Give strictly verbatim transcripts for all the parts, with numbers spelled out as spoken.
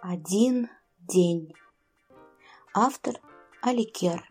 Один день. Автор Аликер.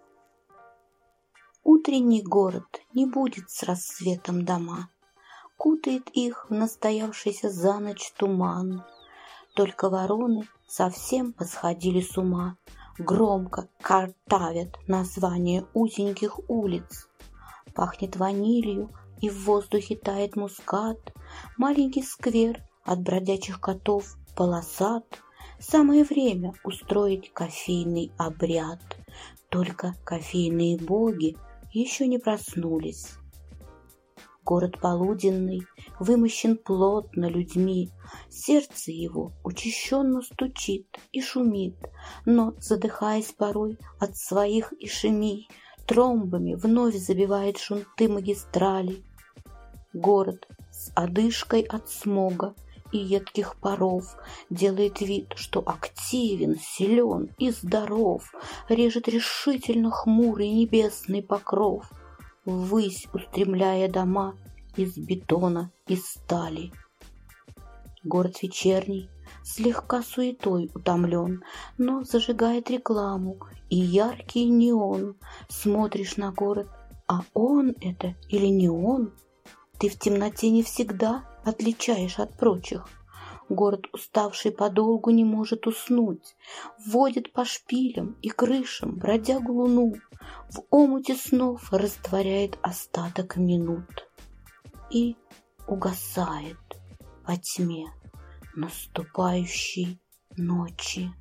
Утренний город не будет с рассветом дома, кутает их в настоявшийся за ночь туман. Только вороны совсем посходили с ума, громко картавят названия узеньких улиц. Пахнет ванилью, и в воздухе тает мускат, маленький сквер от бродячих котов полосат. Самое время устроить кофейный обряд, только кофейные боги еще не проснулись. Город полуденный вымощен плотно людьми, сердце его учащенно стучит и шумит, но, задыхаясь порой от своих ишемий, тромбами вновь забивает шунты магистрали. Город с одышкой от смога и едких паров делает вид, что активен, силен и здоров, режет решительно хмурый небесный покров, ввысь устремляя дома из бетона и стали. Город вечерний, слегка суетой утомлен, но зажигает рекламу и яркий неон. Смотришь на город, а он это или не он? Ты в темноте не всегда отличаешь от прочих. Город, уставший подолгу, не может уснуть, водит по шпилям и крышам бродягу луну, в омуте снов растворяет остаток минут и угасает во тьме наступающей ночи.